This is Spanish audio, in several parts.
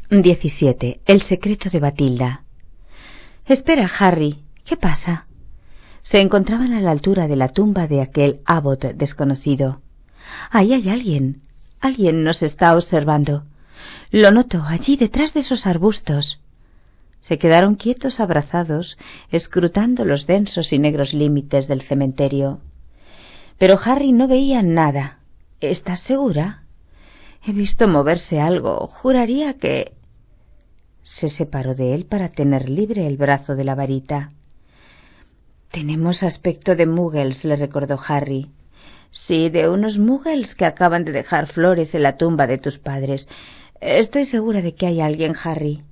17. El secreto de Batilda. Espera, Harry. ¿Qué pasa? Se encontraban a la altura de la tumba de aquel Abbot desconocido. Ahí hay alguien. Alguien nos está observando. Lo noto, allí detrás de esos arbustos. Se quedaron quietos abrazados, escrutando los densos y negros límites del cementerio. Pero Harry no veía nada. ¿Estás segura? He visto moverse algo. Juraría que... Se separó de él para tener libre el brazo de la varita. Tenemos aspecto de muggles, le recordó Harry. Sí, de unos muggles que acaban de dejar flores en la tumba de tus padres. Estoy segura de que hay alguien, Harry.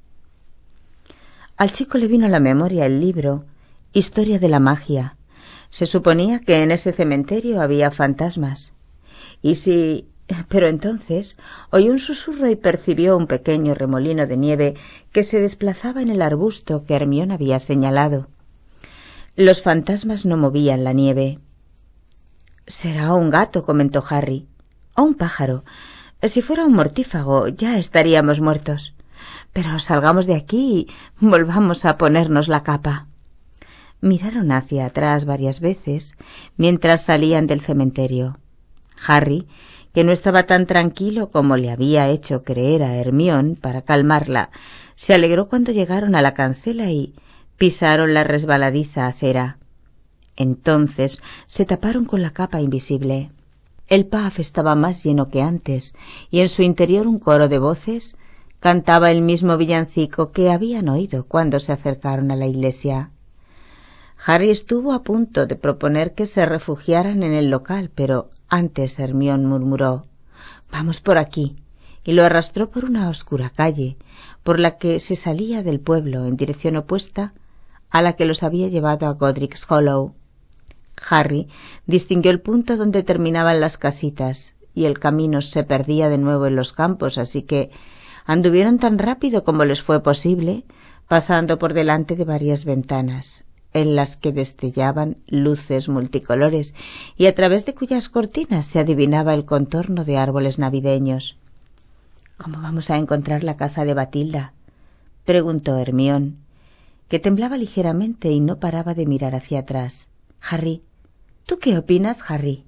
Al chico le vino a la memoria el libro Historia de la magia. Se suponía que en ese cementerio había fantasmas. Y si... Pero entonces oyó un susurro y percibió un pequeño remolino de nieve que se desplazaba en el arbusto que Hermione había señalado. Los fantasmas no movían la nieve. «Será un gato», comentó Harry. «O un pájaro. Si fuera un mortífago ya estaríamos muertos. Pero salgamos de aquí y volvamos a ponernos la capa». Miraron hacia atrás varias veces mientras salían del cementerio. Harry, que no estaba tan tranquilo como le había hecho creer a Hermione para calmarla, se alegró cuando llegaron a la cancela y pisaron la resbaladiza acera. Entonces se taparon con la capa invisible. El pub estaba más lleno que antes, y en su interior un coro de voces cantaba el mismo villancico que habían oído cuando se acercaron a la iglesia. Harry estuvo a punto de proponer que se refugiaran en el local, pero antes Hermione murmuró: «Vamos por aquí», y lo arrastró por una oscura calle, por la que se salía del pueblo en dirección opuesta a la que los había llevado a Godric's Hollow. Harry distinguió el punto donde terminaban las casitas, y el camino se perdía de nuevo en los campos, así que anduvieron tan rápido como les fue posible, pasando por delante de varias ventanas, en las que destellaban luces multicolores y a través de cuyas cortinas se adivinaba el contorno de árboles navideños. «¿Cómo vamos a encontrar la casa de Batilda?», preguntó Hermione, que temblaba ligeramente y no paraba de mirar hacia atrás. «Harry, ¿tú qué opinas, Harry?»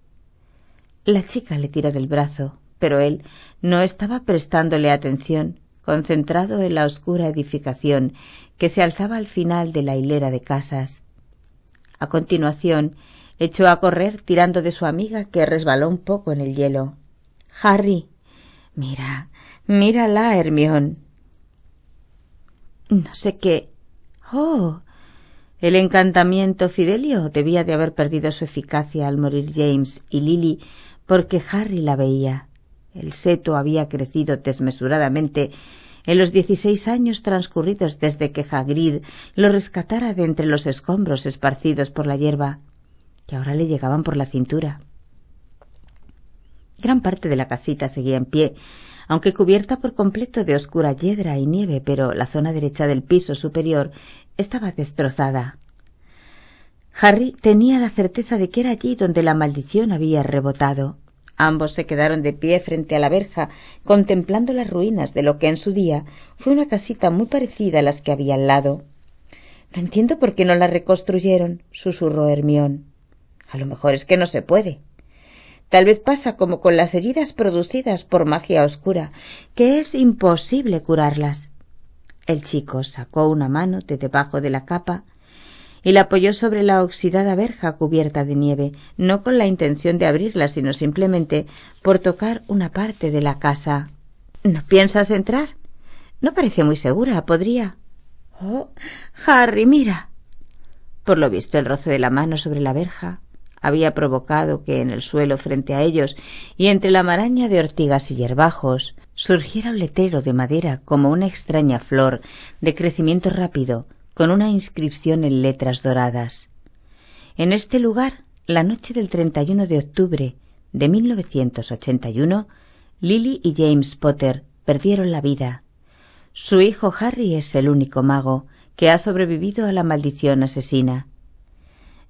La chica le tiró del brazo, pero él no estaba prestándole atención, concentrado en la oscura edificación que se alzaba al final de la hilera de casas. A continuación, echó a correr tirando de su amiga, que resbaló un poco en el hielo. «Harry, mírala, Hermione». «No sé qué». «Oh». El encantamiento Fidelio debía de haber perdido su eficacia al morir James y Lily, porque Harry la veía. El seto había crecido desmesuradamente en los 16 años transcurridos desde que Hagrid lo rescatara de entre los escombros esparcidos por la hierba, que ahora le llegaban por la cintura. Gran parte de la casita seguía en pie, aunque cubierta por completo de oscura hiedra y nieve, pero la zona derecha del piso superior estaba destrozada. Harry tenía la certeza de que era allí donde la maldición había rebotado. Ambos se quedaron de pie frente a la verja, contemplando las ruinas de lo que en su día fue una casita muy parecida a las que había al lado. «No entiendo por qué no la reconstruyeron», susurró Hermione. «A lo mejor es que no se puede. Tal vez pasa como con las heridas producidas por magia oscura, que es imposible curarlas». El chico sacó una mano de debajo de la capa y la apoyó sobre la oxidada verja cubierta de nieve, no con la intención de abrirla, sino simplemente por tocar una parte de la casa. «¿No piensas entrar? No parece muy segura. Podría...» «Oh, Harry, mira». Por lo visto, el roce de la mano sobre la verja había provocado que en el suelo frente a ellos y entre la maraña de ortigas y hierbajos surgiera un letrero de madera como una extraña flor de crecimiento rápido, con una inscripción en letras doradas. En este lugar, la noche del 31 de octubre de 1981, Lily y James Potter perdieron la vida. Su hijo Harry es el único mago que ha sobrevivido a la maldición asesina.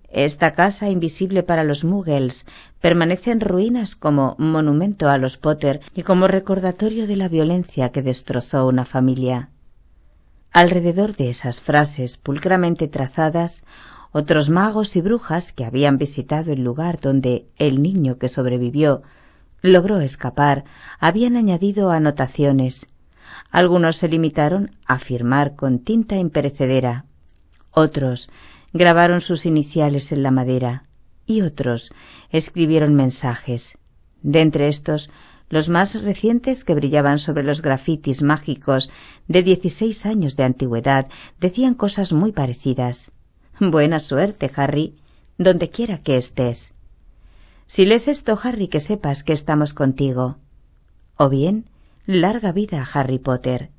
Esta casa, invisible para los muggles, permanece en ruinas como monumento a los Potter y como recordatorio de la violencia que destrozó una familia. Alrededor de esas frases pulcramente trazadas, otros magos y brujas que habían visitado el lugar donde el niño que sobrevivió logró escapar habían añadido anotaciones. Algunos se limitaron a firmar con tinta imperecedera, otros grabaron sus iniciales en la madera y otros escribieron mensajes. De entre estos, los más recientes, que brillaban sobre los grafitis mágicos de 16 años de antigüedad, decían cosas muy parecidas. Buena suerte, Harry, donde quiera que estés. Si lees esto, Harry, que sepas que estamos contigo. O bien, larga vida a Harry Potter.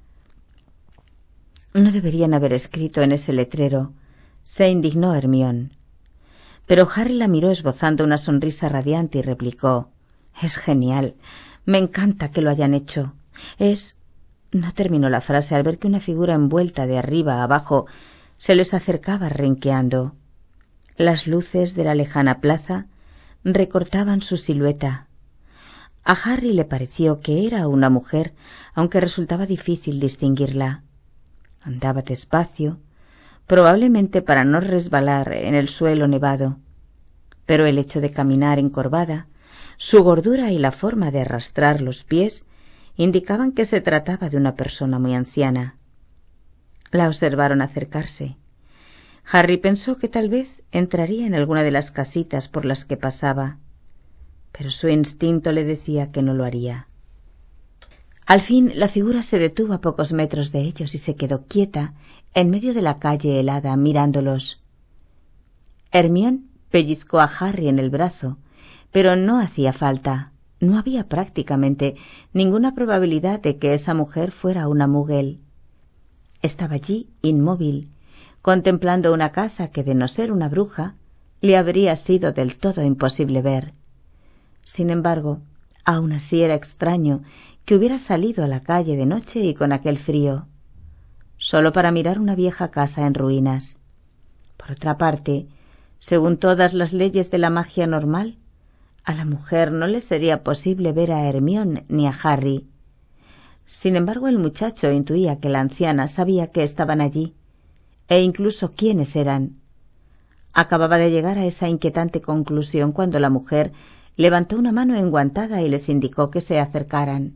No deberían haber escrito en ese letrero, se indignó Hermione. Pero Harry la miró esbozando una sonrisa radiante y replicó: «Es genial. Me encanta que lo hayan hecho. Es...». No terminó la frase al ver que una figura envuelta de arriba a abajo se les acercaba renqueando. Las luces de la lejana plaza recortaban su silueta. A Harry le pareció que era una mujer, aunque resultaba difícil distinguirla. Andaba despacio, probablemente para no resbalar en el suelo nevado, pero el hecho de caminar encorvada, su gordura y la forma de arrastrar los pies indicaban que se trataba de una persona muy anciana. La observaron acercarse. Harry pensó que tal vez entraría en alguna de las casitas por las que pasaba, pero su instinto le decía que no lo haría. Al fin la figura se detuvo a pocos metros de ellos y se quedó quieta en medio de la calle helada mirándolos. Hermione pellizcó a Harry en el brazo, pero no hacía falta. No había prácticamente ninguna probabilidad de que esa mujer fuera una muggle. Estaba allí, inmóvil, contemplando una casa que, de no ser una bruja, le habría sido del todo imposible ver. Sin embargo, aún así era extraño que hubiera salido a la calle de noche y con aquel frío, solo para mirar una vieja casa en ruinas. Por otra parte, según todas las leyes de la magia normal, a la mujer no le sería posible ver a Hermione ni a Harry. Sin embargo, el muchacho intuía que la anciana sabía que estaban allí, e incluso quiénes eran. Acababa de llegar a esa inquietante conclusión cuando la mujer levantó una mano enguantada y les indicó que se acercaran.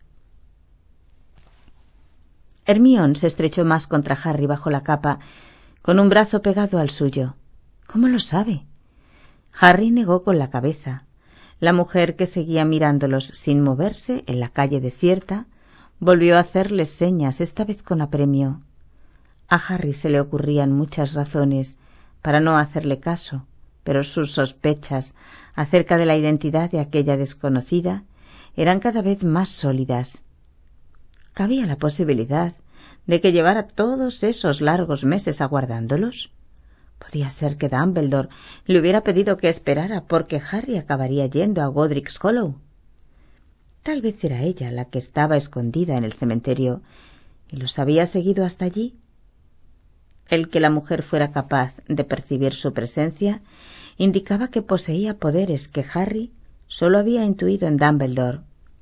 Hermione se estrechó más contra Harry bajo la capa, con un brazo pegado al suyo. ¿Cómo lo sabe? Harry negó con la cabeza. La mujer, que seguía mirándolos sin moverse en la calle desierta, volvió a hacerles señas, esta vez con apremio. A Harry se le ocurrían muchas razones para no hacerle caso, pero sus sospechas acerca de la identidad de aquella desconocida eran cada vez más sólidas. ¿Cabía la posibilidad de que llevara todos esos largos meses aguardándolos? Podía ser que Dumbledore le hubiera pedido que esperara porque Harry acabaría yendo a Godric's Hollow. Tal vez era ella la que estaba escondida en el cementerio y los había seguido hasta allí. El que la mujer fuera capaz de percibir su presencia indicaba que poseía poderes que Harry solo había intuido en Dumbledore.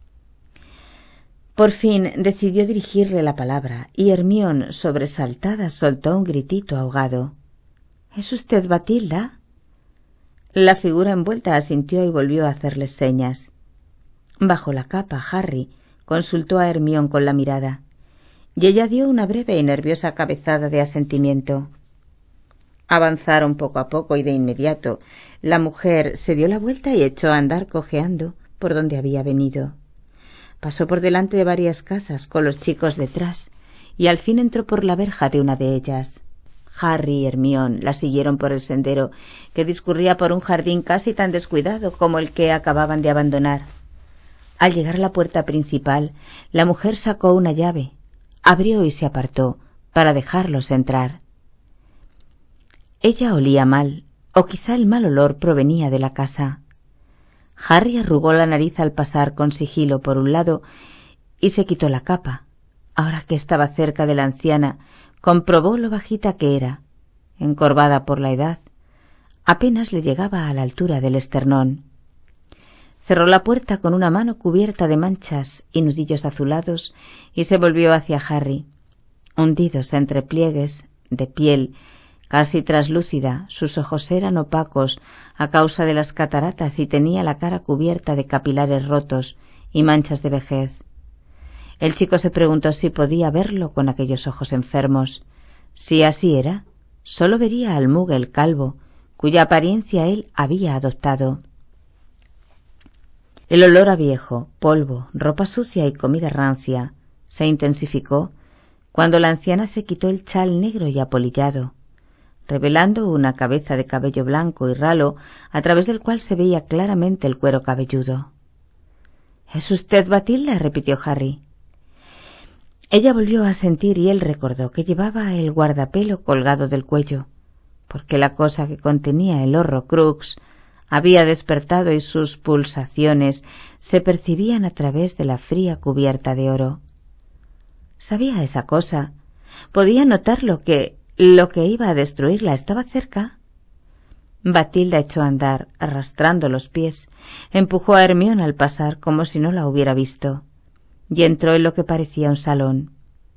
Por fin decidió dirigirle la palabra y Hermione, sobresaltada, soltó un gritito ahogado. —¿Es usted Batilda? La figura envuelta asintió y volvió a hacerles señas. Bajo la capa, Harry consultó a Hermione con la mirada, y ella dio una breve y nerviosa cabezada de asentimiento. Avanzaron poco a poco y de inmediato la mujer se dio la vuelta y echó a andar cojeando por donde había venido. Pasó por delante de varias casas con los chicos detrás y al fin entró por la verja de una de ellas. Harry y Hermione la siguieron por el sendero, que discurría por un jardín casi tan descuidado como el que acababan de abandonar. Al llegar a la puerta principal, la mujer sacó una llave, abrió y se apartó para dejarlos entrar. Ella olía mal, o quizá el mal olor provenía de la casa. Harry arrugó la nariz al pasar con sigilo por un lado y se quitó la capa. Ahora que estaba cerca de la anciana, comprobó lo bajita que era, encorvada por la edad, Apenas le llegaba a la altura del esternón. Cerró la puerta con una mano cubierta de manchas y nudillos azulados y se volvió hacia Harry. Hundidos entre pliegues de piel casi traslúcida, sus ojos eran opacos a causa de las cataratas y tenía la cara cubierta de capilares rotos y manchas de vejez. El chico se preguntó si podía verlo con aquellos ojos enfermos. Si así era, solo vería al Muggle calvo, cuya apariencia él había adoptado. El olor a viejo, polvo, ropa sucia y comida rancia se intensificó cuando la anciana se quitó el chal negro y apolillado, revelando una cabeza de cabello blanco y ralo a través del cual se veía claramente el cuero cabelludo. —¿Es usted Batilda? —repitió Harry. Ella volvió a sentir y él recordó que llevaba el guardapelo colgado del cuello, porque la cosa que contenía el Horrocrux había despertado y sus pulsaciones se percibían a través de la fría cubierta de oro. Sabía esa cosa. Podía notar lo que iba a destruirla estaba cerca. Batilda echó a andar, arrastrando los pies, empujó a Hermione al pasar como si no la hubiera visto, y entró en lo que parecía un salón.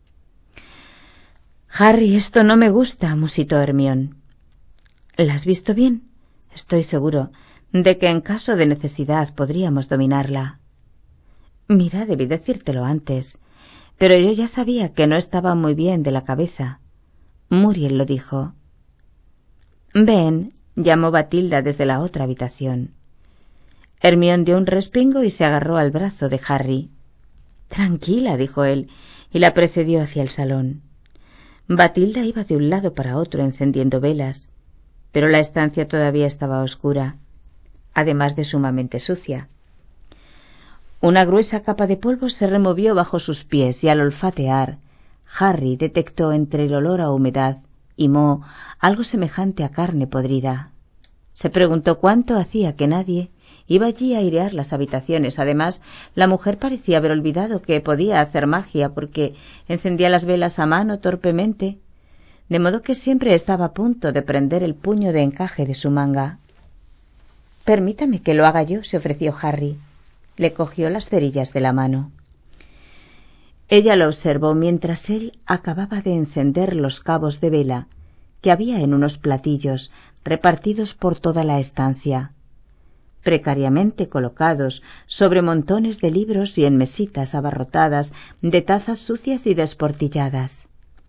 —Harry, esto no me gusta —musitó Hermione. —¿La has visto bien? Estoy seguro de que en caso de necesidad podríamos dominarla. Mira, debí decírtelo antes, pero yo ya sabía que no estaba muy bien de la cabeza. Muriel lo dijo. —Ven —llamó Batilda desde la otra habitación. Hermione dio un respingo y se agarró al brazo de Harry. —Tranquila —dijo él, y la precedió hacia el salón. Batilda iba de un lado para otro encendiendo velas, pero la estancia todavía estaba oscura, además de sumamente sucia. Una gruesa capa de polvo se removió bajo sus pies y al olfatear, Harry detectó entre el olor a humedad y moho algo semejante a carne podrida. Se preguntó cuánto hacía que nadie iba allí a airear las habitaciones. Además, la mujer parecía haber olvidado que podía hacer magia porque encendía las velas a mano torpemente, de modo que siempre estaba a punto de prender el puño de encaje de su manga. —Permítame que lo haga yo —se ofreció Harry. Le cogió las cerillas de la mano. Ella lo observó mientras él acababa de encender los cabos de vela que había en unos platillos repartidos por toda la estancia, precariamente colocados sobre montones de libros y en mesitas abarrotadas de tazas sucias y desportilladas.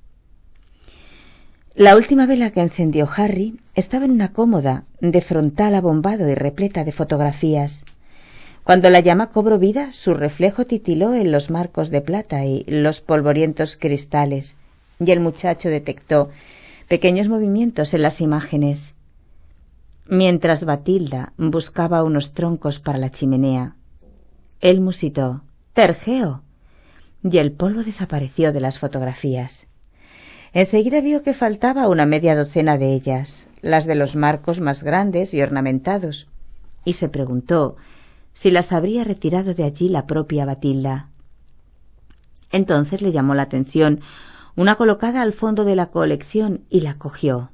La última vela que encendió Harry estaba en una cómoda de frontal abombado y repleta de fotografías. Cuando la llama cobró vida, su reflejo titiló en los marcos de plata y los polvorientos cristales, y el muchacho detectó pequeños movimientos en las imágenes. Mientras Batilda buscaba unos troncos para la chimenea, él musitó «¡Tergeo!» y el polvo desapareció de las fotografías. Enseguida vio que faltaba una media docena de ellas, las de los marcos más grandes y ornamentados, y se preguntó si las habría retirado de allí la propia Batilda. Entonces le llamó la atención una colocada al fondo de la colección y la cogió.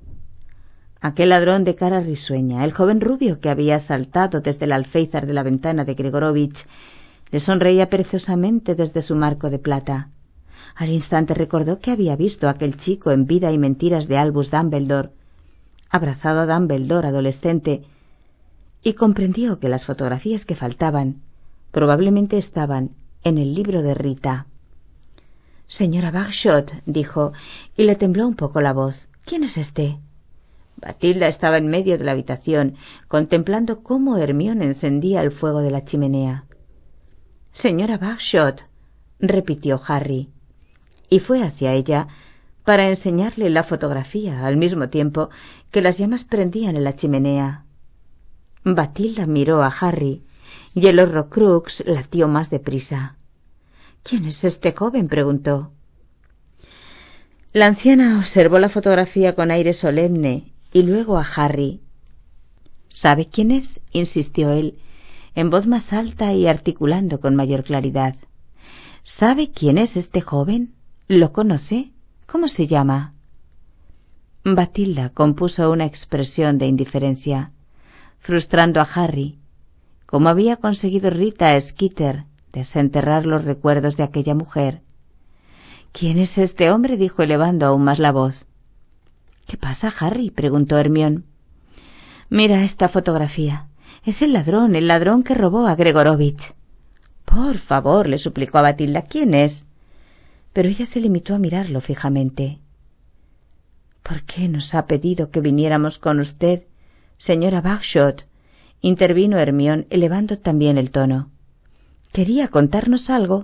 Aquel ladrón de cara risueña, el joven rubio que había saltado desde el alféizar de la ventana de Gregorovich, le sonreía perezosamente desde su marco de plata. Al instante recordó que había visto a aquel chico en Vida y mentiras de Albus Dumbledore, abrazado a Dumbledore adolescente, y comprendió que las fotografías que faltaban probablemente estaban en el libro de Rita. «Señora Bagshot», dijo, y le tembló un poco la voz. «¿Quién es este?» Batilda estaba en medio de la habitación, contemplando cómo Hermione encendía el fuego de la chimenea. «Señora Bagshot», repitió Harry, y fue hacia ella para enseñarle la fotografía al mismo tiempo que las llamas prendían en la chimenea. Batilda miró a Harry y el Horrocrux latió más deprisa. «¿Quién es este joven?», preguntó. La anciana observó la fotografía con aire solemne y luego a Harry. «¿Sabe quién es?», insistió él, en voz más alta y articulando con mayor claridad. «¿Sabe quién es este joven? ¿Lo conoce? ¿Cómo se llama?» Batilda compuso una expresión de indiferencia, frustrando a Harry, como había conseguido Rita Skeeter desenterrar los recuerdos de aquella mujer. —¿Quién es este hombre? —dijo elevando aún más la voz. —¿Qué pasa, Harry? —preguntó Hermione. —Mira esta fotografía. Es el ladrón que robó a Gregorovich. —Por favor —le suplicó a Batilda—, ¿quién es? Pero ella se limitó a mirarlo fijamente. —¿Por qué nos ha pedido que viniéramos con usted, señora Bagshot? —intervino Hermione, elevando también el tono. —¿Quería contarnos algo?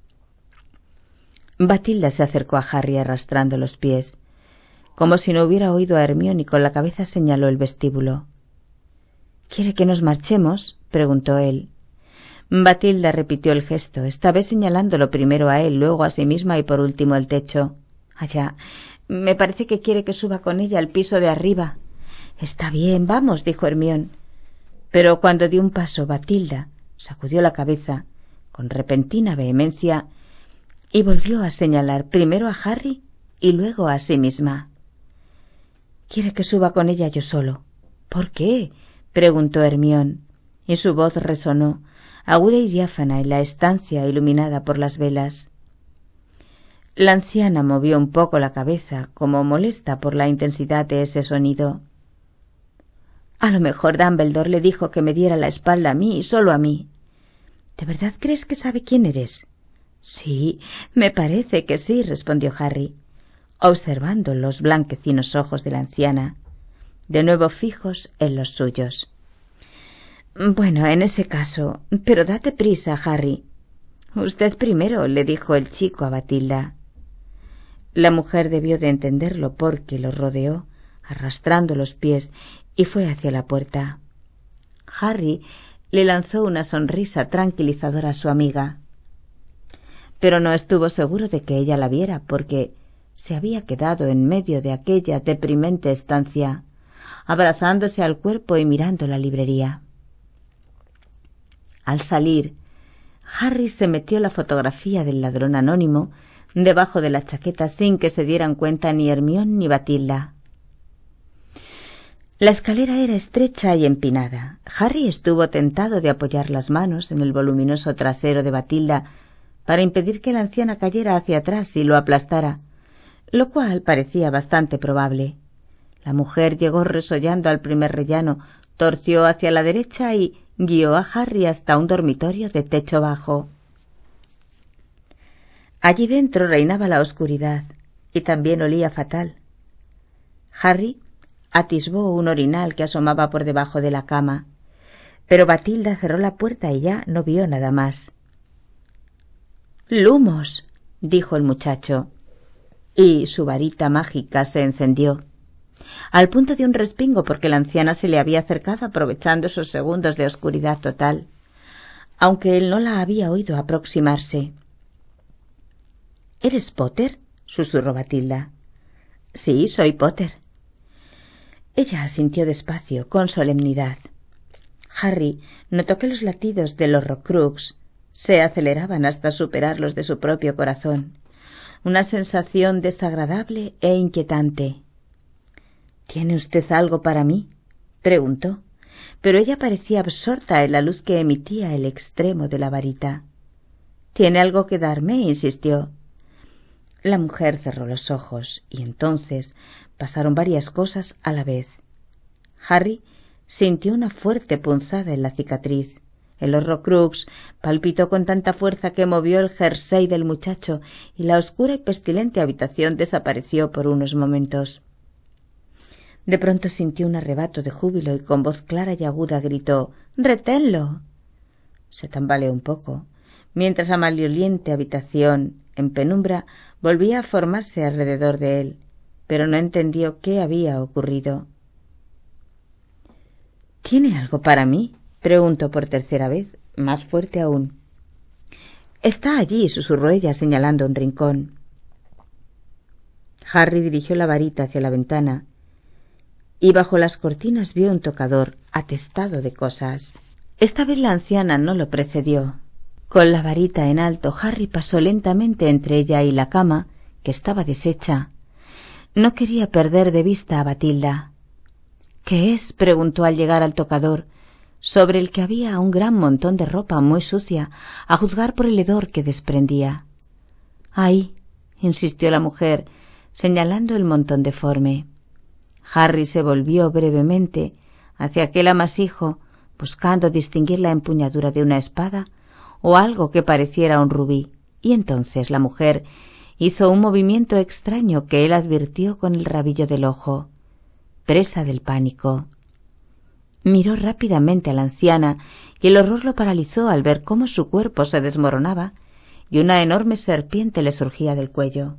Batilda se acercó a Harry arrastrando los pies. Como si no hubiera oído a Hermione y con la cabeza señaló el vestíbulo. —¿Quiere que nos marchemos? —preguntó él. Batilda repitió el gesto, esta vez señalándolo primero a él, luego a sí misma y por último el techo. —Allá. Me parece que quiere que suba con ella al piso de arriba. —Está bien, vamos —dijo Hermione. Pero cuando dio un paso, Batilda sacudió la cabeza con repentina vehemencia y volvió a señalar primero a Harry y luego a sí misma. —Quiere que suba con ella yo solo. —¿Por qué? —preguntó Hermione, y su voz resonó, aguda y diáfana en la estancia iluminada por las velas. La anciana movió un poco la cabeza, como molesta por la intensidad de ese sonido. —A lo mejor Dumbledore le dijo que me diera la espalda a mí y solo a mí. —¿De verdad crees que sabe quién eres? —Sí, me parece que sí —respondió Harry, observando los blanquecinos ojos de la anciana, de nuevo fijos en los suyos. —Bueno, en ese caso, pero date prisa, Harry. —Usted primero —le dijo el chico a Batilda. La mujer debió de entenderlo porque lo rodeó, arrastrando los pies, y fue hacia la puerta. Harry le lanzó una sonrisa tranquilizadora a su amiga, pero no estuvo seguro de que ella la viera porque se había quedado en medio de aquella deprimente estancia, abrazándose al cuerpo y mirando la librería. Al salir, Harry se metió la fotografía del ladrón anónimo debajo de la chaqueta sin que se dieran cuenta ni Hermione ni Batilda. La escalera era estrecha y empinada. Harry estuvo tentado de apoyar las manos en el voluminoso trasero de Batilda para impedir que la anciana cayera hacia atrás y lo aplastara, lo cual parecía bastante probable. La mujer llegó resollando al primer rellano, torció hacia la derecha y guió a Harry hasta un dormitorio de techo bajo. Allí dentro reinaba la oscuridad y también olía fatal. Harry atisbó un orinal que asomaba por debajo de la cama, pero Batilda cerró la puerta y ya no vio nada más. —¡Lumos! —dijo el muchacho, y su varita mágica se encendió, al punto de un respingo porque la anciana se le había acercado aprovechando esos segundos de oscuridad total, aunque él no la había oído aproximarse. —¿Eres Potter? —susurró Batilda. —Sí, soy Potter. Ella asintió despacio, con solemnidad. Harry notó que los latidos del Horrocrux se aceleraban hasta superar los de su propio corazón, una sensación desagradable e inquietante. —¿Tiene usted algo para mí? —preguntó, pero ella parecía absorta en la luz que emitía el extremo de la varita. —¿Tiene algo que darme? —insistió. La mujer cerró los ojos y entonces pasaron varias cosas a la vez. Harry sintió una fuerte punzada en la cicatriz. El Horrocrux palpitó con tanta fuerza que movió el jersey del muchacho y la oscura y pestilente habitación desapareció por unos momentos. De pronto sintió un arrebato de júbilo y con voz clara y aguda gritó: —¡Reténlo! Se tambaleó un poco, mientras la maloliente habitación, en penumbra, volvía a formarse alrededor de él, pero no entendió qué había ocurrido. —¿Tiene algo para mí? —preguntó por tercera vez, más fuerte aún. —Está allí —susurró ella señalando un rincón. Harry dirigió la varita hacia la ventana y bajo las cortinas vio un tocador atestado de cosas. Esta vez la anciana no lo precedió. Con la varita en alto, Harry pasó lentamente entre ella y la cama, que estaba deshecha. No quería perder de vista a Batilda. —¿Qué es? —preguntó al llegar al tocador, sobre el que había un gran montón de ropa muy sucia, a juzgar por el hedor que desprendía. —Ahí —insistió la mujer, señalando el montón deforme. Harry se volvió brevemente hacia aquel amasijo, buscando distinguir la empuñadura de una espada o algo que pareciera un rubí, y entonces la mujer hizo un movimiento extraño que él advirtió con el rabillo del ojo. Presa del pánico, miró rápidamente a la anciana y el horror lo paralizó al ver cómo su cuerpo se desmoronaba y una enorme serpiente le surgía del cuello.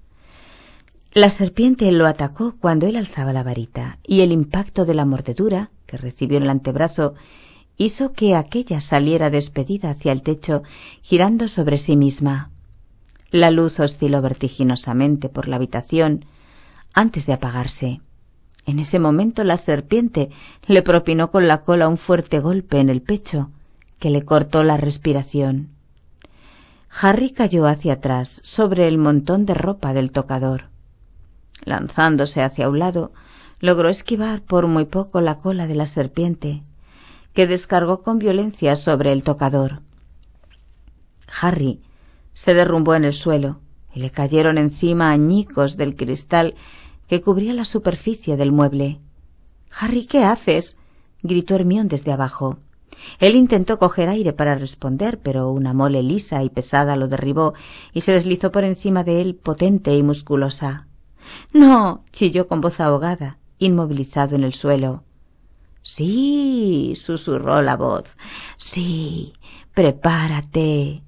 La serpiente lo atacó cuando él alzaba la varita, y el impacto de la mordedura que recibió en el antebrazo hizo que aquella saliera despedida hacia el techo, girando sobre sí misma. La luz osciló vertiginosamente por la habitación antes de apagarse. En ese momento la serpiente le propinó con la cola un fuerte golpe en el pecho que le cortó la respiración. Harry cayó hacia atrás sobre el montón de ropa del tocador. Lanzándose hacia un lado, logró esquivar por muy poco la cola de la serpiente, que descargó con violencia sobre el tocador. Harry se derrumbó en el suelo y le cayeron encima añicos del cristal que cubría la superficie del mueble. —Harry, ¿qué haces? —gritó Hermione desde abajo. Él intentó coger aire para responder, pero una mole lisa y pesada lo derribó y se deslizó por encima de él, potente y musculosa. —¡No! —chilló con voz ahogada, inmovilizado en el suelo. —Sí —susurró la voz—, sí, prepárate,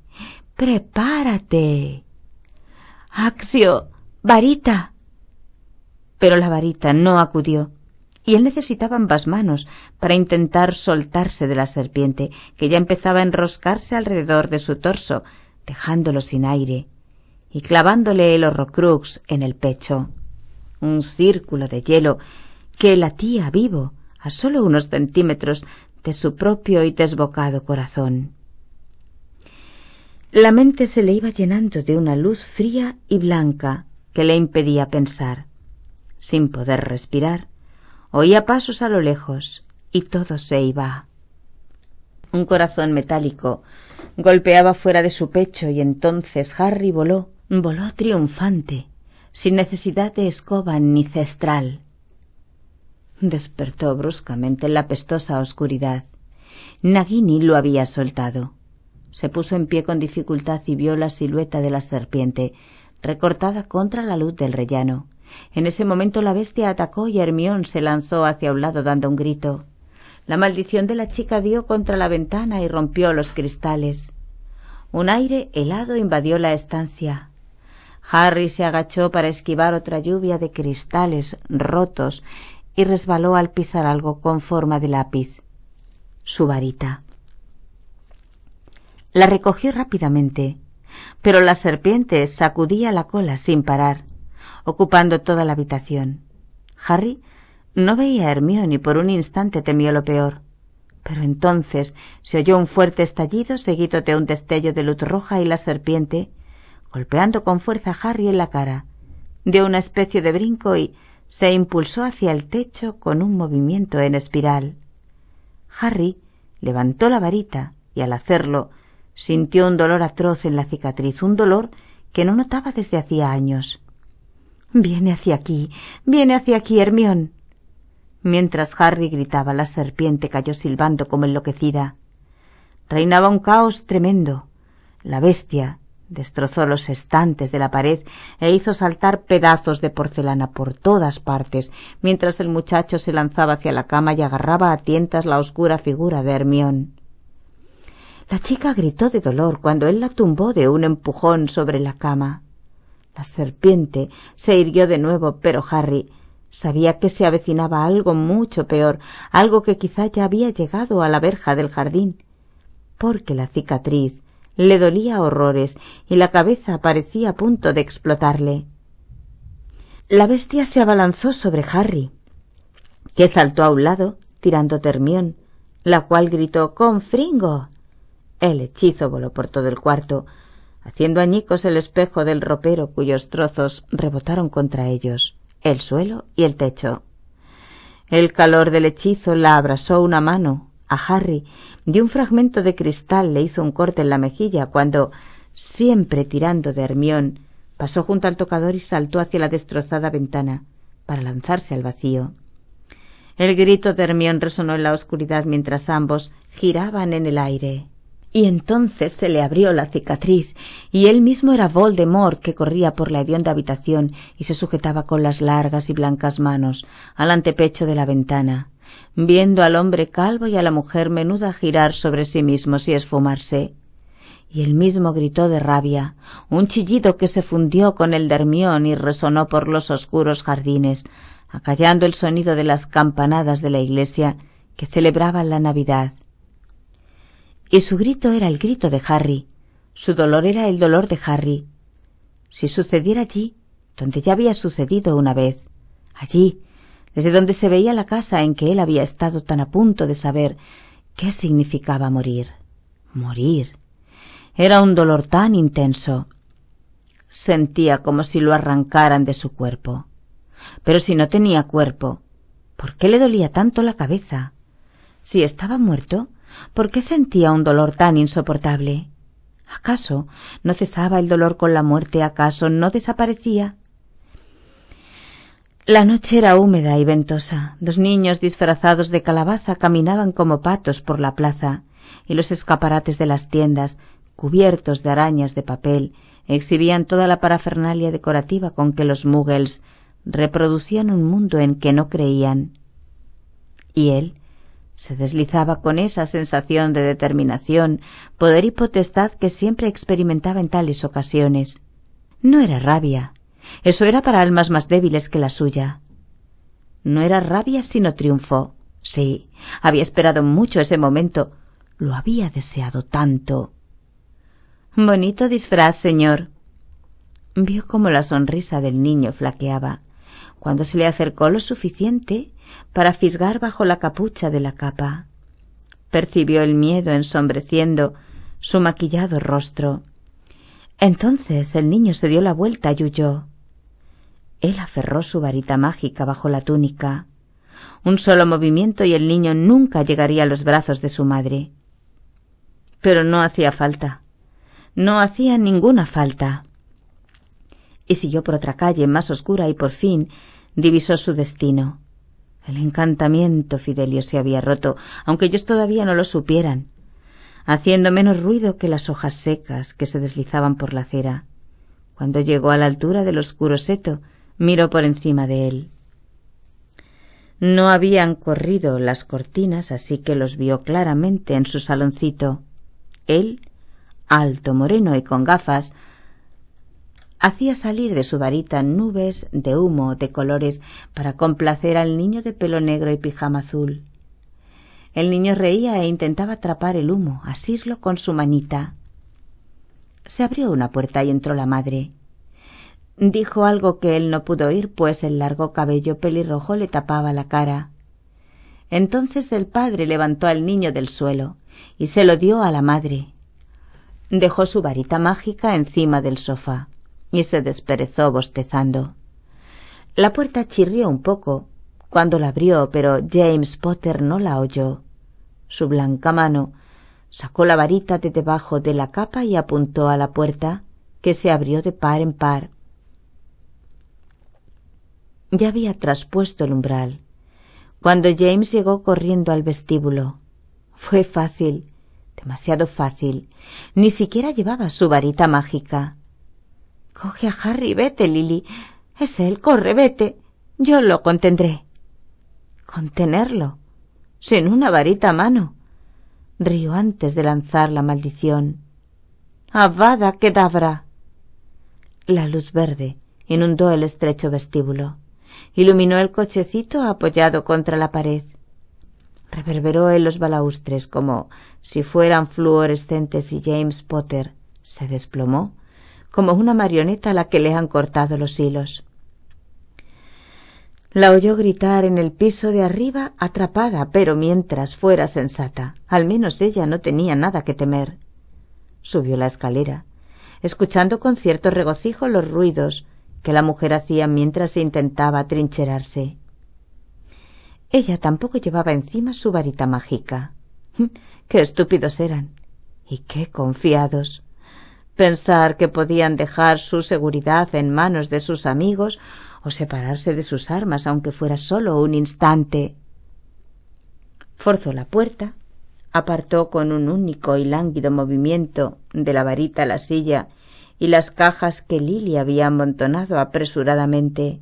prepárate. —¡Accio! ¡Varita! Pero la varita no acudió, y él necesitaba ambas manos para intentar soltarse de la serpiente, que ya empezaba a enroscarse alrededor de su torso, dejándolo sin aire, y clavándole el horrocrux en el pecho. Un círculo de hielo que latía vivo a solo unos centímetros de su propio y desbocado corazón. La mente se le iba llenando de una luz fría y blanca que le impedía pensar. Sin poder respirar, oía pasos a lo lejos y todo se iba. Un corazón metálico golpeaba fuera de su pecho y entonces Harry voló triunfante, sin necesidad de escoba ni cestral. Despertó bruscamente en la pestosa oscuridad. Nagini lo había soltado. Se puso en pie con dificultad y vio la silueta de la serpiente, recortada contra la luz del rellano. En ese momento la bestia atacó y Hermione se lanzó hacia un lado dando un grito. La maldición de la chica dio contra la ventana y rompió los cristales. Un aire helado invadió la estancia. Harry se agachó para esquivar otra lluvia de cristales rotos y resbaló al pisar algo con forma de lápiz. Su varita. La recogió rápidamente, pero la serpiente sacudía la cola sin parar, ocupando toda la habitación. Harry no veía a Hermione y por un instante temió lo peor. Pero entonces se oyó un fuerte estallido seguido de un destello de luz roja y la serpiente, golpeando con fuerza a Harry en la cara, dio una especie de brinco y se impulsó hacia el techo con un movimiento en espiral. Harry levantó la varita y al hacerlo sintió un dolor atroz en la cicatriz, un dolor que no notaba desde hacía años. Viene hacia aquí, Hermione. Mientras Harry gritaba, la serpiente cayó silbando como enloquecida. Reinaba un caos tremendo. La bestia destrozó los estantes de la pared e hizo saltar pedazos de porcelana por todas partes, mientras el muchacho se lanzaba hacia la cama y agarraba a tientas la oscura figura de Hermione. La chica gritó de dolor cuando él la tumbó de un empujón sobre la cama. La serpiente se irguió de nuevo, pero Harry sabía que se avecinaba algo mucho peor, algo que quizá ya había llegado a la verja del jardín, porque la cicatriz le dolía horrores y la cabeza parecía a punto de explotarle. La bestia se abalanzó sobre Harry, que saltó a un lado, tirando de Hermione, la cual gritó «¡Confringo!». El hechizo voló por todo el cuarto, haciendo añicos el espejo del ropero cuyos trozos rebotaron contra ellos. el suelo y el techo. El calor del hechizo la abrasó una mano. A Harry, de un fragmento de cristal, le hizo un corte en la mejilla cuando, siempre tirando de Hermione, pasó junto al tocador y saltó hacia la destrozada ventana para lanzarse al vacío. El grito de Hermione resonó en la oscuridad mientras ambos giraban en el aire. Y entonces se le abrió la cicatriz, y él mismo era Voldemort, que corría por la hedionda habitación y se sujetaba con las largas y blancas manos al antepecho de la ventana, viendo al hombre calvo y a la mujer menuda girar sobre sí mismos y esfumarse. Y él mismo gritó de rabia, un chillido que se fundió con el de Hermione y resonó por los oscuros jardines, acallando el sonido de las campanadas de la iglesia que celebraban la Navidad. Y su grito era el grito de Harry, su dolor era el dolor de Harry. Si sucediera allí, donde ya había sucedido una vez, allí, desde donde se veía la casa en que él había estado tan a punto de saber qué significaba morir. Morir. Era un dolor tan intenso. Sentía como si lo arrancaran de su cuerpo. Pero si no tenía cuerpo, ¿por qué le dolía tanto la cabeza? Si estaba muerto, ¿por qué sentía un dolor tan insoportable? ¿Acaso no cesaba el dolor con la muerte? ¿Acaso no desaparecía? La noche era húmeda y ventosa. 2 niños disfrazados de calabaza caminaban como patos por la plaza, y los escaparates de las tiendas, cubiertos de arañas de papel, exhibían toda la parafernalia decorativa con que los muggles reproducían un mundo en que no creían. Y él se deslizaba con esa sensación de determinación, poder y potestad que siempre experimentaba en tales ocasiones. No era rabia, eso era para almas más débiles que la suya. No era rabia sino triunfo. Sí, había esperado mucho ese momento, lo había deseado tanto. «Bonito disfraz, señor». Vio cómo la sonrisa del niño flaqueaba cuando se le acercó lo suficiente para fisgar bajo la capucha de la capa. Percibió el miedo ensombreciendo su maquillado rostro. Entonces el niño se dio la vuelta y huyó. Él aferró su varita mágica bajo la túnica. Un solo movimiento y el niño nunca llegaría a los brazos de su madre. Pero no hacía falta. No hacía ninguna falta. Y siguió por otra calle más oscura y por fin divisó su destino. El encantamiento Fidelio se había roto, aunque ellos todavía no lo supieran, haciendo menos ruido que las hojas secas que se deslizaban por la acera. Cuando llegó a la altura del oscuro seto, miró por encima de él. No habían corrido las cortinas, así que los vio claramente en su saloncito. Él, alto, moreno y con gafas, hacía salir de su varita nubes de humo de colores para complacer al niño de pelo negro y pijama azul. El niño reía e intentaba atrapar el humo, asirlo con su manita. Se abrió una puerta y entró la madre. Dijo algo que él no pudo oír, pues el largo cabello pelirrojo le tapaba la cara. Entonces el padre levantó al niño del suelo y se lo dio a la madre. Dejó su varita mágica encima del sofá y se desperezó bostezando. La puerta chirrió un poco cuando la abrió, pero James Potter no la oyó. Su blanca mano sacó la varita de debajo de la capa y apuntó a la puerta, que se abrió de par en par. Ya había traspuesto el umbral cuando James llegó corriendo al vestíbulo. Fue fácil, demasiado fácil. Ni siquiera llevaba su varita mágica. «Coge a Harry, vete, Lily. Es él, corre, vete. Yo lo contendré». «¿Contenerlo? Sin una varita a mano». Rió antes de lanzar la maldición. «Avada Kedavra». La luz verde inundó el estrecho vestíbulo. Iluminó el cochecito apoyado contra la pared. Reverberó en los balaustres como si fueran fluorescentes y James Potter se desplomó como una marioneta a la que le han cortado los hilos. La oyó gritar en el piso de arriba, atrapada, pero mientras fuera sensata, al menos ella no tenía nada que temer. Subió la escalera, escuchando con cierto regocijo los ruidos que la mujer hacía mientras intentaba atrincherarse. Ella tampoco llevaba encima su varita mágica. ¡Qué estúpidos eran! ¡Y qué confiados! Pensar que podían dejar su seguridad en manos de sus amigos o separarse de sus armas, aunque fuera solo un instante. Forzó la puerta, apartó con un único y lánguido movimiento de la varita la silla y las cajas que Lily había amontonado apresuradamente.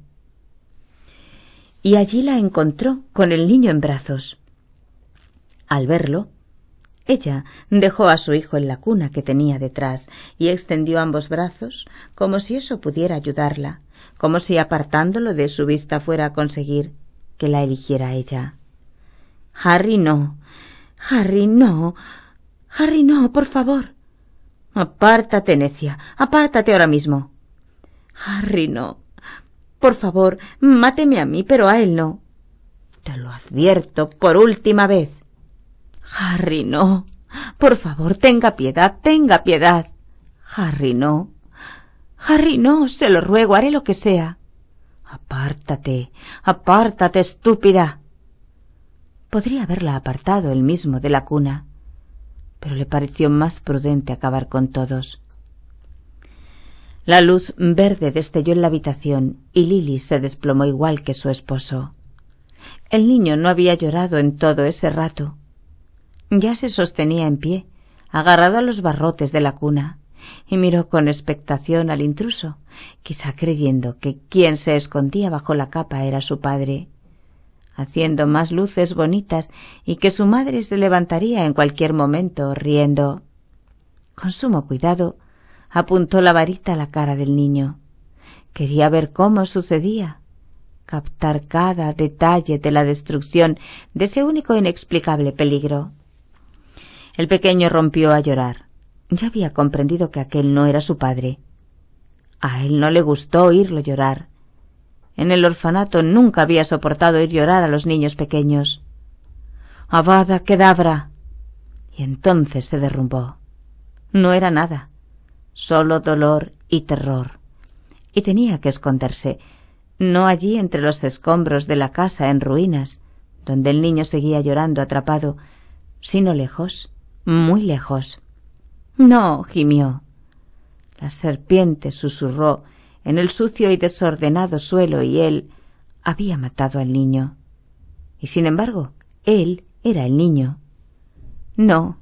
Y allí la encontró con el niño en brazos. Al verlo, ella dejó a su hijo en la cuna que tenía detrás y extendió ambos brazos como si eso pudiera ayudarla, como si apartándolo de su vista fuera a conseguir que la eligiera ella. «Harry, no. Harry, no. Harry, no, por favor. Apártate, necia. Apártate ahora mismo. Harry, no. Por favor, máteme a mí, pero a él no. Te lo advierto por última vez. Harry, no. Por favor, tenga piedad, tenga piedad. Harry, no. Harry, no, se lo ruego, haré lo que sea. Apártate, apártate, estúpida». Podría haberla apartado él mismo de la cuna, pero le pareció más prudente acabar con todos. La luz verde destelló en la habitación y Lily se desplomó igual que su esposo. El niño no había llorado en todo ese rato. Ya se sostenía en pie, agarrado a los barrotes de la cuna, y miró con expectación al intruso, quizá creyendo que quien se escondía bajo la capa era su padre, haciendo más luces bonitas y que su madre se levantaría en cualquier momento riendo. Con sumo cuidado apuntó la varita a la cara del niño. Quería ver cómo sucedía, captar cada detalle de la destrucción de ese único e inexplicable peligro. El pequeño rompió a llorar. Ya había comprendido que aquel no era su padre. A él no le gustó oírlo llorar. En el orfanato nunca había soportado oír llorar a los niños pequeños. «Avada Kedavra». Y entonces se derrumbó. No era nada, solo dolor y terror. Y tenía que esconderse, no allí entre los escombros de la casa en ruinas, donde el niño seguía llorando atrapado, sino lejos, muy lejos. «No», gimió. La serpiente susurró en el sucio y desordenado suelo y él había matado al niño. Y sin embargo, él era el niño. No.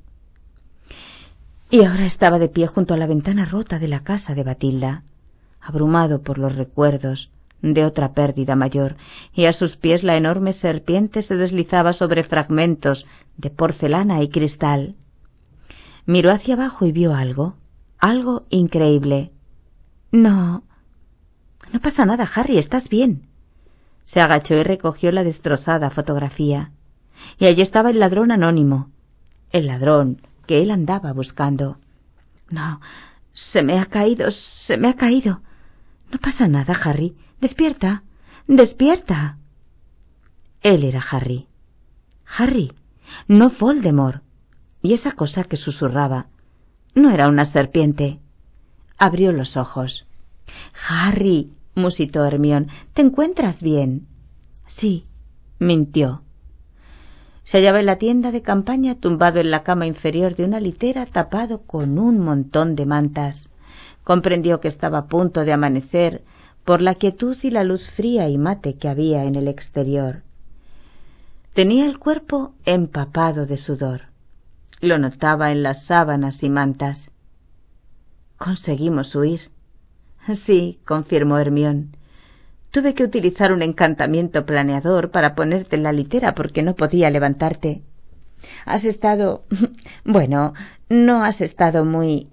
Y ahora estaba de pie junto a la ventana rota de la casa de Batilda, abrumado por los recuerdos de otra pérdida mayor, y a sus pies la enorme serpiente se deslizaba sobre fragmentos de porcelana y cristal. Miró hacia abajo y vio algo increíble. «No. No pasa nada, Harry, estás bien». Se agachó y recogió la destrozada fotografía. Y allí estaba el ladrón anónimo, el ladrón que él andaba buscando. «No, se me ha caído. No pasa nada, Harry. Despierta, despierta». Él era Harry. Harry, no Voldemort. Y esa cosa que susurraba no era una serpiente. Abrió los ojos. «Harry», musitó Hermione, «¿te encuentras bien?» «Sí», mintió. Se hallaba en la tienda de campaña, tumbado en la cama inferior de una litera, tapado con un montón de mantas. Comprendió que estaba a punto de amanecer por la quietud y la luz fría y mate que había en el exterior. Tenía el cuerpo empapado de sudor. Lo notaba en las sábanas y mantas. «Conseguimos huir». «Sí», confirmó Hermione. «Tuve que utilizar un encantamiento planeador para ponerte en la litera porque no podía levantarte. Has estado... bueno, no has estado muy...».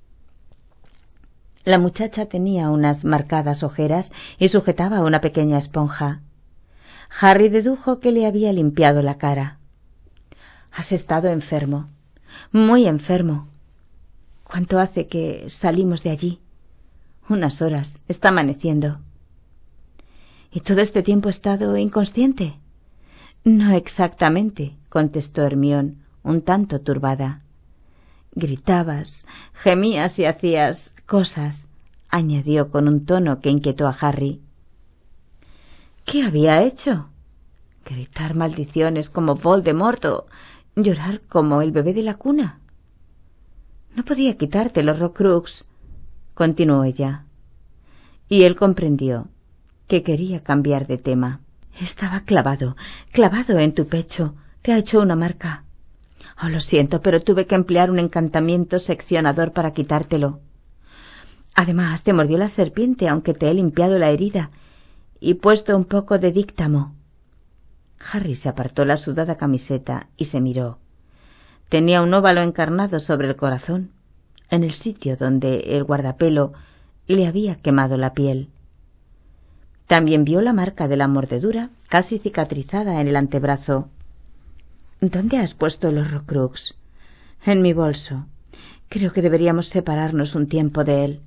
La muchacha tenía unas marcadas ojeras y sujetaba una pequeña esponja. Harry dedujo que le había limpiado la cara. «Has estado enfermo, muy enfermo». «¿Cuánto hace que salimos de allí?» «Unas horas. Está amaneciendo». «¿Y todo este tiempo he estado inconsciente?» «No exactamente», contestó Hermione, un tanto turbada. «Gritabas, gemías y hacías cosas. añadió con un tono que inquietó a Harry. ¿Qué había hecho? ¿Gritar maldiciones como Voldemort o llorar como el bebé de la cuna? No podía quitarte los Horcrux, continuó ella. Y él comprendió que quería cambiar de tema. Estaba clavado en tu pecho. Te ha hecho una marca. Oh, lo siento, pero tuve que emplear un encantamiento seccionador para quitártelo. Además, te mordió la serpiente, aunque te he limpiado la herida y puesto un poco de díctamo. Harry se apartó la sudada camiseta y se miró. Tenía un óvalo encarnado sobre el corazón, en el sitio donde el guardapelo le había quemado la piel. También vio la marca de la mordedura, casi cicatrizada en el antebrazo. ¿Dónde has puesto el Horrocrux? En mi bolso. Creo que deberíamos separarnos un tiempo de él.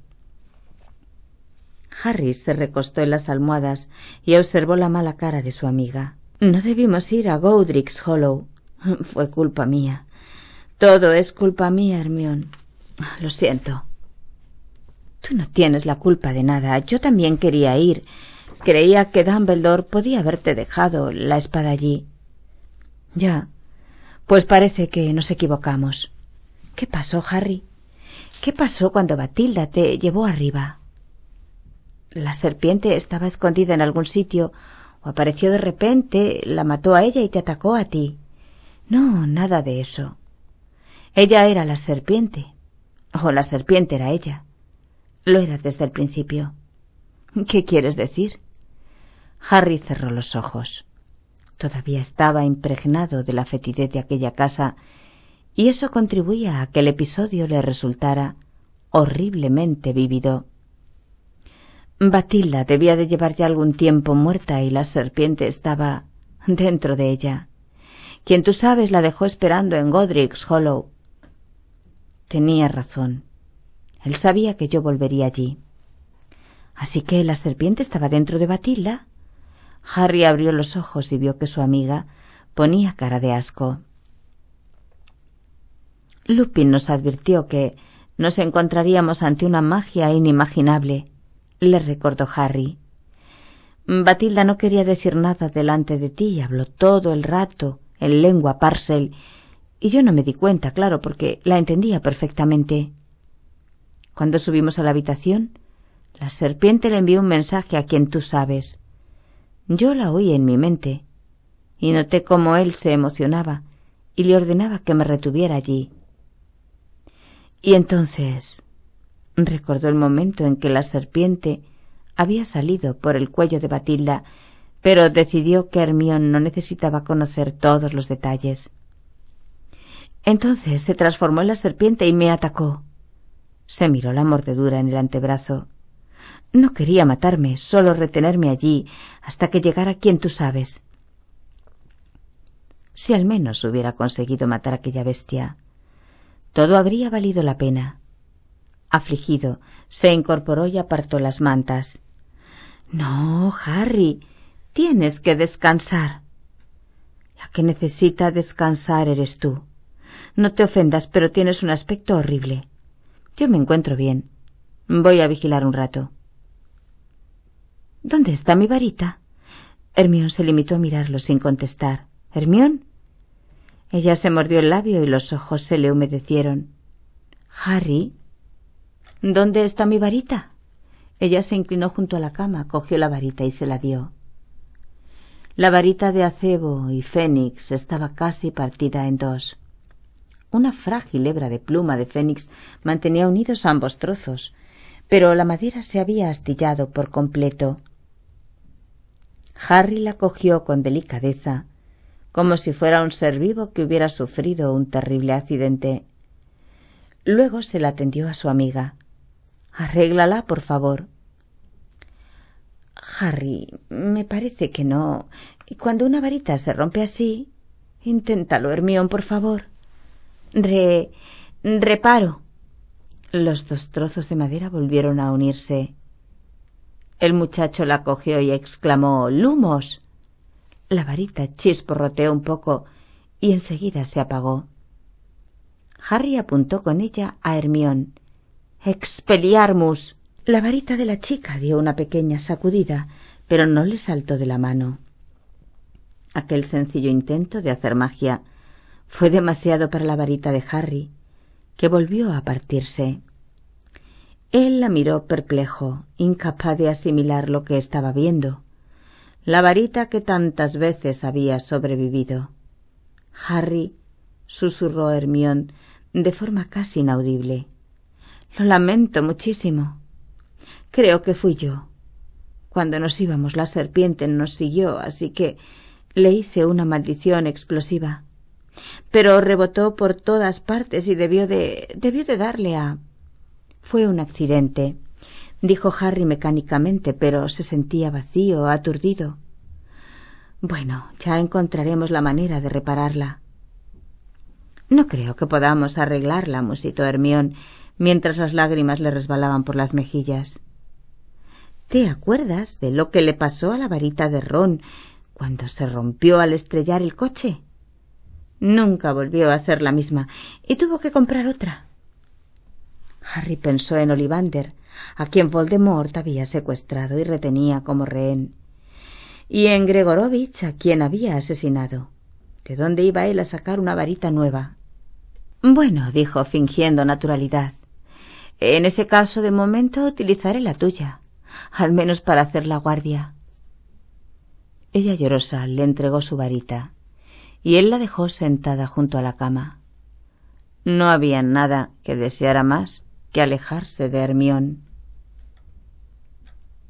Harry se recostó en las almohadas y observó la mala cara de su amiga. No debimos ir a Godric's Hollow. Fue culpa mía. Todo es culpa mía, Hermione. Lo siento. Tú no tienes la culpa de nada. Yo también quería ir. Creía que Dumbledore podía haberte dejado la espada allí. Ya. Pues parece que nos equivocamos. ¿Qué pasó, Harry? ¿Qué pasó cuando Batilda te llevó arriba? La serpiente estaba escondida en algún sitio o apareció de repente, la mató a ella y te atacó a ti. No, nada de eso. Ella era la serpiente. O la serpiente era ella. Lo era desde el principio. ¿Qué quieres decir? Harry cerró los ojos. Todavía estaba impregnado de la fetidez de aquella casa, y eso contribuía a que el episodio le resultara horriblemente vívido. Batilda debía de llevar ya algún tiempo muerta y la serpiente estaba dentro de ella. Quien tú sabes la dejó esperando en Godric's Hollow. Tenía razón. Él sabía que yo volvería allí. ¿Así que la serpiente estaba dentro de Batilda? Harry abrió los ojos y vio que su amiga ponía cara de asco. Lupin nos advirtió que nos encontraríamos ante una magia inimaginable, le recordó Harry. Batilda no quería decir nada delante de ti y habló todo el rato en lengua Parcel, y yo no me di cuenta, claro, porque la entendía perfectamente. Cuando subimos a la habitación, la serpiente le envió un mensaje a quien tú sabes. Yo la oí en mi mente, y noté cómo él se emocionaba y le ordenaba que me retuviera allí. Y entonces recordó el momento en que la serpiente había salido por el cuello de Batilda, pero decidió que Hermione no necesitaba conocer todos los detalles. Entonces se transformó en la serpiente y me atacó. Se miró la mordedura en el antebrazo. No quería matarme, solo retenerme allí hasta que llegara quien tú sabes. Si al menos hubiera conseguido matar a aquella bestia, todo habría valido la pena. Afligido, se incorporó y apartó las mantas. No, Harry, tienes que descansar. La que necesita descansar eres tú. No te ofendas, pero tienes un aspecto horrible. Yo me encuentro bien. Voy a vigilar un rato. ¿Dónde está mi varita? Hermione se limitó a mirarlo sin contestar. ¿Hermione? Ella se mordió el labio y los ojos se le humedecieron. Harry, ¿dónde está mi varita? Ella se inclinó junto a la cama, cogió la varita y se la dio. La varita de acebo y fénix estaba casi partida en dos. Una frágil hebra de pluma de fénix mantenía unidos ambos trozos, pero la madera se había astillado por completo. Harry la cogió con delicadeza, como si fuera un ser vivo que hubiera sufrido un terrible accidente. Luego se la tendió a su amiga. «Arréglala, por favor». «Harry, me parece que no. Y cuando una varita se rompe así...» «Inténtalo, Hermione, por favor». Reparo». Los dos trozos de madera volvieron a unirse. El muchacho la cogió y exclamó «¡Lumos!». La varita chisporroteó un poco y enseguida se apagó. Harry apuntó con ella a Hermione. «¡Expelliarmus!». La varita de la chica dio una pequeña sacudida, pero no le saltó de la mano. Aquel sencillo intento de hacer magia fue demasiado para la varita de Harry, que volvió a partirse. Él la miró perplejo, incapaz de asimilar lo que estaba viendo. La varita que tantas veces había sobrevivido. Harry, susurró Hermione de forma casi inaudible. Lo lamento muchísimo. Creo que fui yo. Cuando nos íbamos, la serpiente nos siguió, así que le hice una maldición explosiva. Pero rebotó por todas partes y debió de darle a... Fue un accidente, dijo Harry mecánicamente, pero se sentía vacío, aturdido. Bueno, ya encontraremos la manera de repararla. No creo que podamos arreglarla, musitó Hermione, mientras las lágrimas le resbalaban por las mejillas. ¿Te acuerdas de lo que le pasó a la varita de Ron cuando se rompió al estrellar el coche? Nunca volvió a ser la misma y tuvo que comprar otra. Harry pensó en Ollivander, a quien Voldemort había secuestrado y retenía como rehén, y en Gregorovitch, a quien había asesinado. ¿De dónde iba él a sacar una varita nueva? Bueno, dijo fingiendo naturalidad, en ese caso de momento utilizaré la tuya, al menos para hacer la guardia. Ella llorosa le entregó su varita y él la dejó sentada junto a la cama. No había nada que deseara más que alejarse de Hermione.